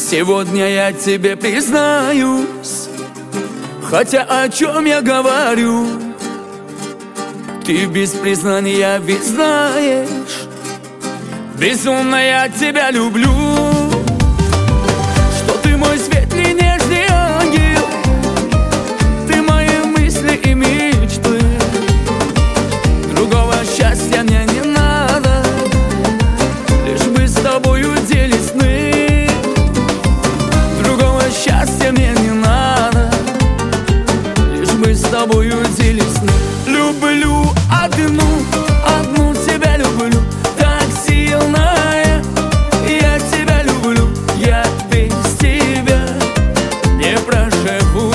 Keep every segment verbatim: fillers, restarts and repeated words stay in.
Сегодня я тебе признаюсь, хотя о чем я говорю, ты без признания ведь знаешь, безумно я тебя люблю. Что ты мой светлый нежный ангел, ты мои мысли и мечты. Другого счастья мне не надо, лишь бы с тобою делить сны. Другого счастья мне не надо, лишь бы с тобою делить сны. Люблю одну, одну тебя люблю, так сильно я тебя люблю. Я без тебя не проживу,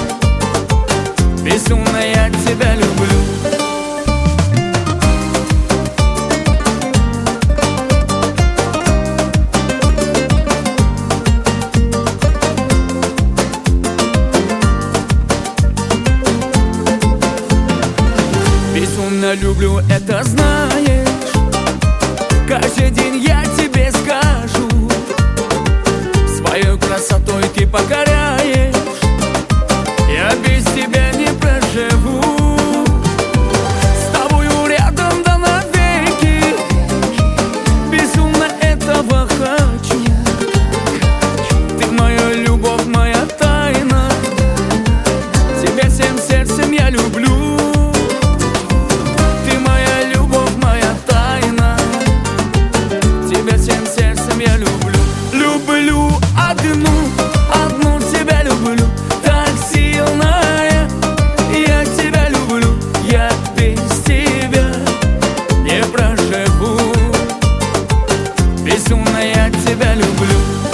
безумно я тебя люблю. Безумно люблю, это знаешь. Каждый день я тебе скажу, своей красотой ты покоряешь. Я без тебя не проживу, с тобою рядом да навеки. Безумно этого хочу, ты моя любовь, моя тайна. Тебя всем сердцем я люблю. Люблю одну, одну тебя люблю, так сильно я тебя люблю. Я без тебя не проживу, безумно я тебя люблю.